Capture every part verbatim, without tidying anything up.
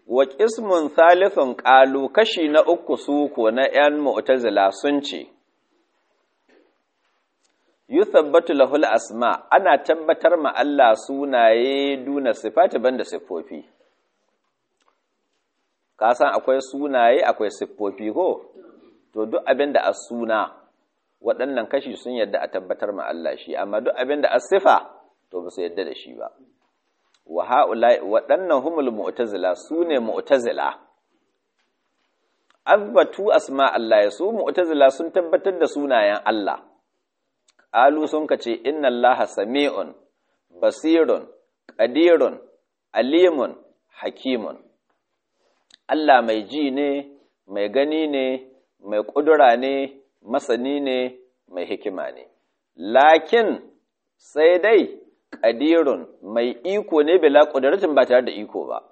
wa qismun thalithun qalu kashi na uku su ko na yan mu'tazila sun ce yuthabbatu lahul asma ana tabbatar ma Allah sunaye duna sifati banda siffofi. Ka san akwai sunaye akwai siffofi ko to duk abin da as suna waɗannan kashi sun yadda a tabbatar ma Allah shi amma duk abin da as sifa to ba su yadda da shi ba. Wa haula waɗannan humul mu'tazila sune mu'tazila azbatu asma Allah su mu'tazila sun tabbatar da sunayen Allah. Alu sun ka ce, Inna Allah sami'un, basirun, ƙadirun, alimun, hakimun. Allah mai ji ne, mai gani ne, mai ƙudura ne, masani ne, mai hikima ne. Lakin sai dai ƙadirun mai iko ne bila ƙuduratin ba tare da iko ba.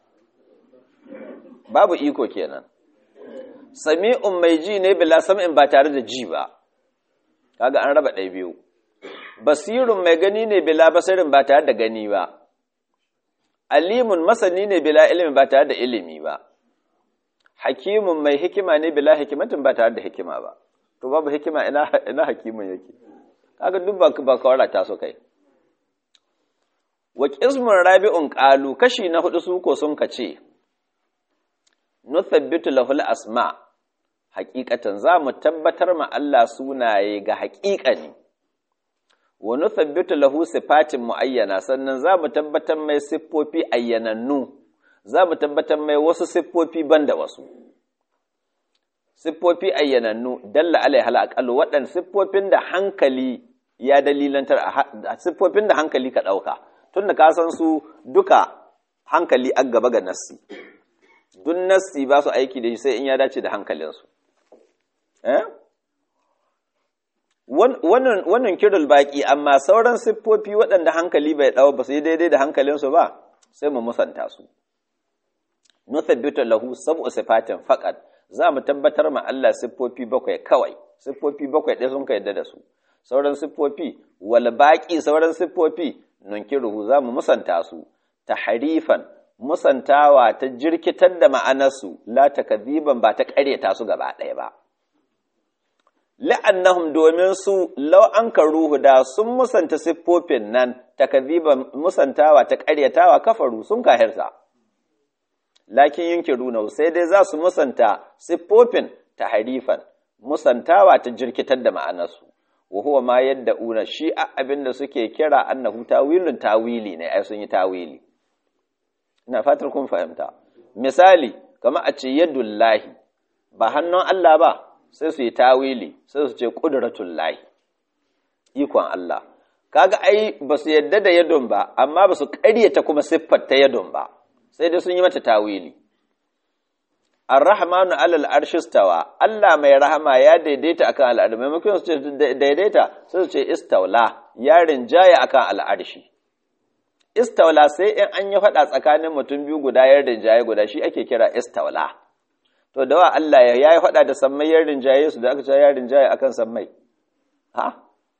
Babu iko kenan. Sami'un mai ji ne bila sam'in ba tare da ji ba. Kaga an raba ɗaya biyu. Basirun mai gani ne bila basirin ba tare da gani ba. Alimun masani ne bila ilimi ba tare da ilimi ba. Hakimun mai hikima ne bila hikimatin ba tare da hikima ba. To babu hikima ina ina hakimun yake. Kaga duk ba ba kawara ta so kai. Wa qismun rabi'un qalu kashi na hudu su ko sun kace nuthabbitu lahul asma' haƙiƙatan za mu tabbatar ma Allah sunaye ga haƙiƙani wa nuthabbitu lahu sifatin muayyana sannan za mu tabbatar mai siffofi ayyanannu za mu tabbatar mai wasu siffofi banda wasu siffofi ayyanannu dalla alaiha alaqal wadan siffofin da hankali ya dalilantar siffofin da hankali ka dauka tunda ka san su duka hankali an gaba ga nassi dun nassi ba su aiki da shi sai in ya dace da hankalinsu wannan wannan kirul baki amma sauran siffofi waɗanda hankali bai dawo ba su yi daidai da hankalinsu ba sai mu musanta su nuthabbitu lahu sab'u sifatin faqat za mu tabbatar ma Allah siffofi bakwai kawai siffofi bakwai ɗaya sun ka yadda da su sauran siffofi wal baqi sauran siffofi nunkiruhu za mu musanta su tahrifan musantawa ta jirkitar da ma'anarsu la takdhiban ba ta ƙaryata su gaba ɗaya ba la'annahum domin su law an karuhu da sun musanta siffofin nan takdhiban musantawa ta ƙaryatawa kafaru sun kahirta lakin yunkiruna sai dai za su musanta siffofin tahrifan musantawa ta jirkitar da ma'anarsu wa huwa ma yadda'una shi abinda suke kira annahu tawilun tawili ne ai sun yi tawili ina fatar kun fahimta misali kamar a ce yadullahi ba hannun Allah ba sai su yi tawili sai su ce qudratullahi ikon Allah kaga ai ba su yadda da yadun ba amma ba su ƙaryata kuma siffar ta yadun ba sai dai sun yi mata tawili ar-rahmanu alal arshi istawa Allah mai rahama ya daidaita akan al'arshi maimakon su ce daidaita sai su ce istawla ya rinjaya akan al'arshi istawla sai in an yi faɗa tsakanin mutum biyu guda yar rinjaye guda shi ake kira istawla to da wa Allah ya yi faɗa da sammai yar rinjaye su da aka ce yar rinjaye akan sammai ha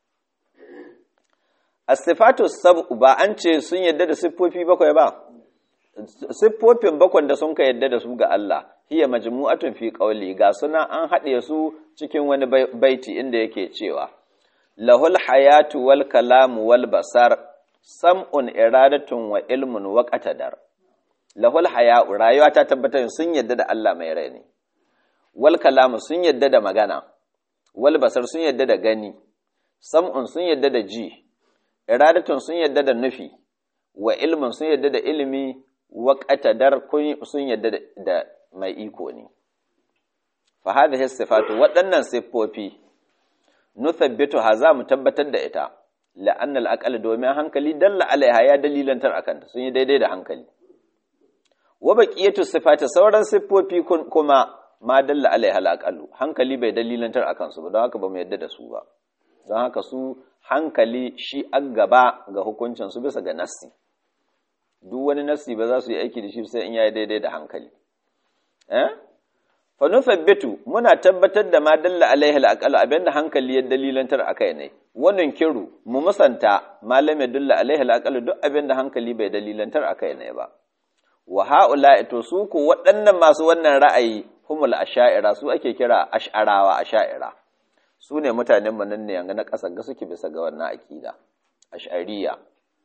as-sifatu sab'u ba an ce sun yadda da siffofi bakwai ba siffofin bakwan da sun ka yadda da su ga Allah hiya majmu'atun fi qawli ga suna an haɗe su cikin wani baiti inda yake cewa lahul hayatu wal kalamu wal basar sam'un iradatun wa ilmun wa qatadar lahul haya'u rayuwa ta tabbatar sun yadda da Allah mai rai ne wal kalamu sun yadda da magana wal basar sun yadda da gani sam'un sun yadda da ji iradatun sun yadda da nufi wa ilmun sun yadda da ilimi wa qatadar sun yadda da mai iko ne fa hadhihi sifatu waɗannan siffofi nuthabbitu haza mu tabbatar da ita la'anna al-aqal domin hankali dalla alaiha ya dalilantar akan ta sun yi daidai da hankali wa baqiyatu sifati sauran siffofi kuma ma dalla alaiha al-aqal hankali bai dalilantar akan su ba don haka ba mu yadda da su ba don haka su hankali shi an gaba ga hukuncin su bisa ga nassi duk wani nassi ba za su yi aiki da shi sai in yayi daidai da hankali eh fa nuthabbitu muna tabbatar da ma dalla alaihi al-aqal abinda hankali ya dalilantar akai ne wannan kiru mu musanta malame dalla alaihi al-aqal duk abinda hankali bai dalilantar akai ne ba wa ha'ula'i to su ku waɗannan masu wannan ra'ayi humul asha'ira su ake kira ash'arawa asha'ira su ne mutanen mu nan ne yanga na ƙasa ga suke bisa ga wannan akida ash'ariya.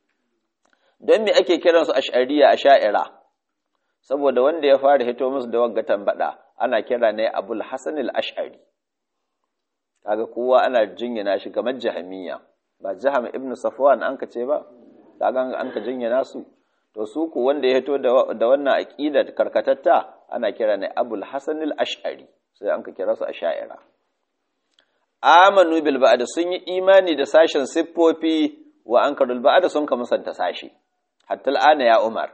Don me ake kiransu ash'ariya asha'ira? Saboda wanda ya fara hito musu da wagga tambada ana kira ne Abul Hasan al-Ash'ari. Kaga kowa ana jinyana shi kamar Jahmiya, ba Jaham ibn Safwan an kace ba, kaga an ka jinyana su. To su ku wanda ya hito da da wannan aqida karkatatta ana kira ne Abul Hasan al-Ash'ari, sai an ka kira su asha'ira. Amanu bil ba'd sun yi imani da sashen siffofi wa ankarul ba'd sun ka musanta sashi. Hatta al'ana ya Umar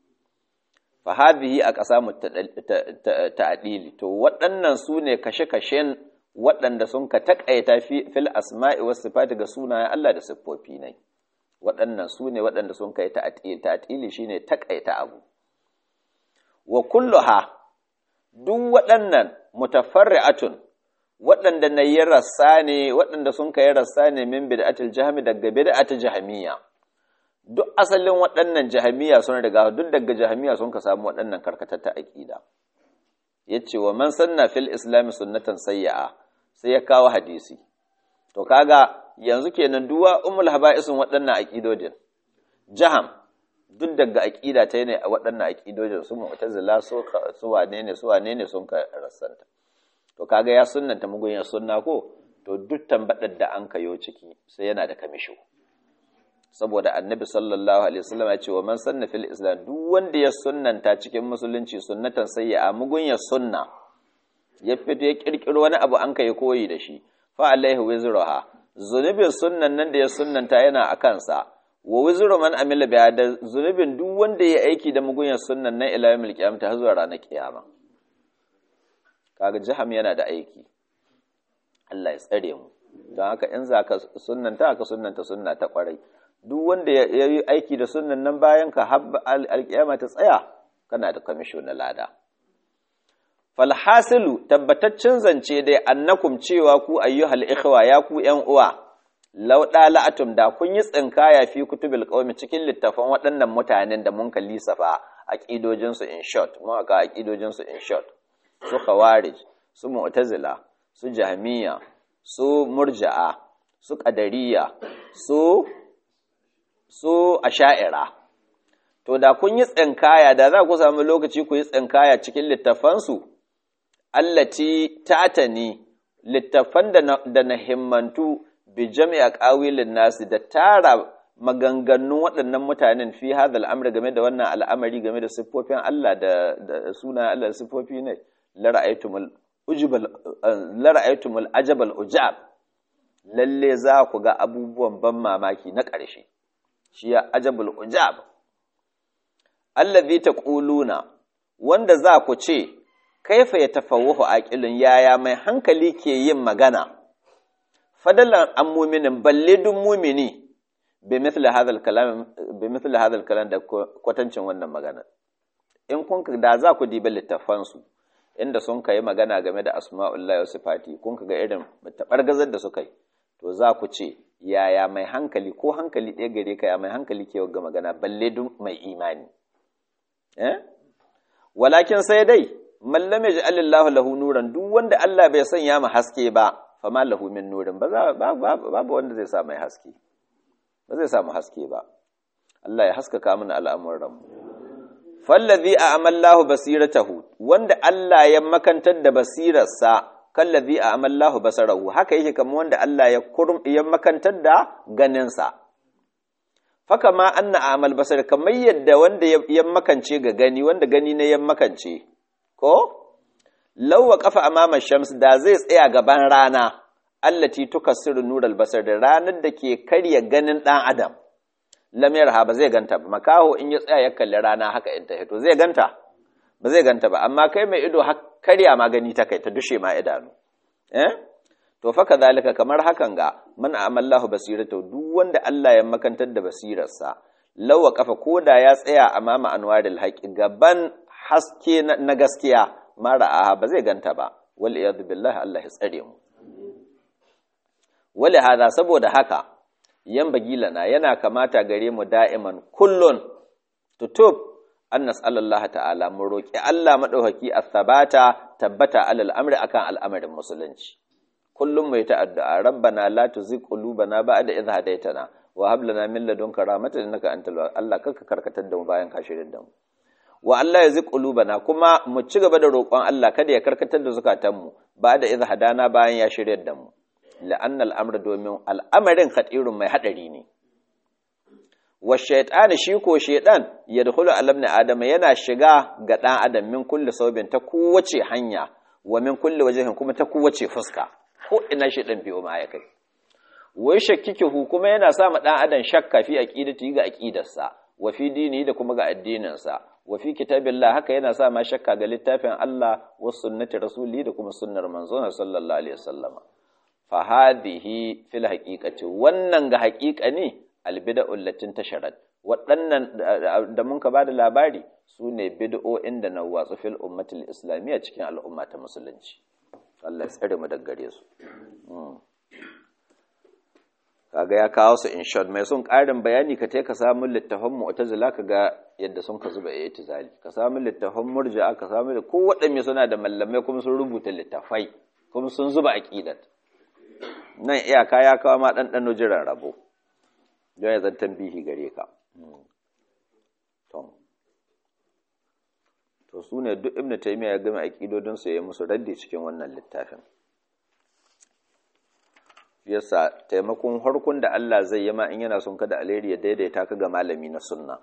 fa hadhihi aqsamu ta'dili to waɗannan su ne kashe-kashen waɗanda sun ka takaita fil asma'i was sifati ga sunayen Allah da siffofi ne. Waɗannan su ne waɗanda sun kai ta'dili ta'dili shine takaita abu. Wa kulluha duk waɗannan mutafarri'atun waɗanda na yi rassa ne waɗanda sun kai rassa ne min bid'atil jahmi daga bid'atil jahmiya. Duk asalin waɗannan jahamiya sun riga duk daga jahamiya sun ka samu waɗannan karkatatta aqida. Yace wa man sanna fil islam sunnatan sayyi'a sai ya kawo hadisi. To kaga yanzu kenan duwa ummul haba'isun waɗannan aqidojin. Jaham duk daga aqida ta ne a waɗannan aqidojin su mu'tazila su su wane ne su wane ne sun ka rassanta. To kaga ya sunnanta mugun ya sunna ko to duk tambadar da an kayo ciki sai yana da kamisho. Saboda annabi sallallahu alaihi wasallam ya ce wa man sanna fil islam duk wanda ya sunnanta cikin musulunci sunnatan sayyi'a mugun ya sunna ya fito ya kirkiro wani abu an kai koyi da shi fa alaihi wizruha zunubin sunnan nan da ya sunnanta yana akan sa wa wizru man amila biha da zunubin duk wanda ya aiki da mugun ya sunnan nan ila yawmil qiyamah har zuwa ranar kiyama. Kaga jaham yana da aiki, Allah ya tsare mu. Don haka in za ka sunnanta ka sunnanta sunna ta kwarai. Duk wanda ya yi aiki da sunnan nan bayan ka habba alƙiyama ta tsaya kana da kamisho na lada. Falhasilu tabbataccen zance dai annakum cewa ku ayyuhal ikhwa ya ku ƴan uwa law dala'atum da kun yi tsinkaya fi kutubil qaumi cikin littafan waɗannan mutanen da mun kalli safa aqidojin su in short mu aka aqidojin su in short su khawarij su mu'tazila su jahmiya su murja'a su qadariyya su su asha'ira to da kun yi tsinkaya da za ku samu lokaci ku yi tsinkaya cikin littafansu allati ta'tani littafan da na himmantu bi jami'a qawilin nasi da tara maganganun waɗannan mutanen fi hadal amri game da wannan al'amari game da siffofin Allah da, da suna Allah siffofi ne la ra'aytumul ujbal la ra'aytumul ajabal ujab lalle za ku ga abubuwan ban mamaki na ƙarshe shi ya ajabul ujab allazi taquluna wanda za ku ce kaifa yatafawwahu aqilun yaya mai hankali ke yin magana fadalan an mu'minin balle dun mu'mini bi mithli hadha al-kalam bi mithli hadha al-kalam da kwatancin wannan magana in kun da za ku diba littafan su inda sun kai magana game da asma'ullahi wa sifati kun ga irin tabargazar da suka yi to za ku ce yaya mai hankali ko hankali ɗaya gare ka ya mai hankali ke ga magana balle dun mai imani eh walakin sai dai mallam yaj'alillahu lahu nuran duk wanda Allah bai sanya mu haske ba fa ma lahu min nurin ba babu wanda zai sa mai haske ba zai samu haske ba Allah ya haskaka mana al'amuran mu fallazi a'amallahu basiratahu wanda Allah ya makantar da basirarsa kallazi a'amallahu basarahu haka yake kamar wanda Allah ya kurum ya makantar da ganinsa faka ma anna a'mal basar kamar yadda wanda ya makance ga gani wanda gani ne ya makance ko lawa kafa amama shams da zai tsaya gaban rana allati tukassiru nural basar da ranar da ke karya ganin dan adam lam yarha ba zai ganta ba makaho in ya tsaya ya kalli rana haka in ta hito zai ganta ba zai ganta ba amma kai mai ido har karya ma gani ta kai ta dushe ma idanu eh to fa kadhalika kamar hakan ga man amallahu basiratu duk wanda Allah ya makantar da basirarsa lawa kafa koda ya tsaya amama anwaril haqi gaban haske na gaskiya mara ba zai ganta ba wal iyad billahi Allah ya tsare mu wali hada saboda haka yan bagilana yana kamata gare mu da'iman kullun tutub an nas'alallaha ta'ala mu roki Allah madaukaki as-sabata tabbata alal amri akan al'amarin musulunci kullum mai ta'addu'a rabbana la tuzigh qulubana ba'da idh hadaytana wa hab lana min ladunka rahmatan innaka antal Allah kaka karkatar da mu bayan ka shirin da mu wa Allah yazigh qulubana kuma mu ci gaba da roƙon Allah kada ya karkatar da zukatan mu ba'da idh hadana bayan ya shiryar da mu la'anna al-amra domin al'amarin khatirun mai hadari ne wa shaytan shi ko shaytan yadkhulu ala ibn adam yana shiga ga dan adam min kulli saubin ta kowace hanya wa min kulli wajhin kuma ta kowace fuska ko ina shaytan biyo ma ya kai wai shakkikihu kuma yana sa ma dan adam shakka fi aqidati ga aqidarsa wa fi dini da kuma ga addininsa wa fi kitabillah haka yana sa ma shakka ga littafin Allah wa sunnati rasuli da kuma sunnar manzon sallallahu alaihi wasallam fa hadhihi fil haqiqati wannan ga haqiqa ne albida'ul latin tasharat waɗannan da mun ka bada labari sune bid'o'in da na watsu fil ummatil islamiyya cikin al'umma ta musulunci Allah ya tsare mu daga gare su kaga ya kawo su in short mai sun ƙarin bayani ka tai ka samu littafin mu'tazila kaga yadda sun ka zuba i'tizali ka samu littafin murji'a ka samu da ko waɗanne suna da mallamai kuma sun rubuta littafai kuma sun zuba aqidat nan iyaka ya kawo ma ɗanɗano jiran rabo don ya zan tambihi gare ka to su ne duk ibn taymiya ya gama aqidodin su ya musu raddi cikin wannan littafin yasa taimakon harkun da Allah zai yi ma in yana son ka da alheri ya daidaita ka ga malami na sunna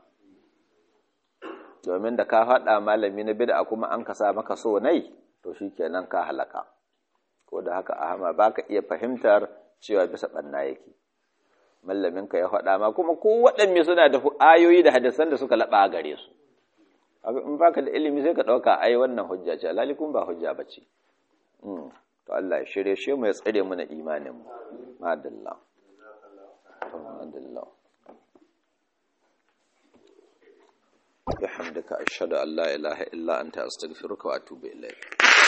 domin da ka faɗa malami na bid'a kuma an kasa maka so nai to shikenan ka halaka ko da haka ahama baka iya fahimtar cewa bisa banna yake mallaminka ya faɗa ma kuma ko waɗanne suna da ayoyi da hadisan da suka laɓa gare su in baka da ilimi sai ka ɗauka ai wannan hujja ce alhali kun ba hujja ba ce to Allah ya shirye shi mu ya tsare mu na imanin mu madalla madalla bihamdika ashhadu an la ilaha illa anta astaghfiruka wa atubu ilayk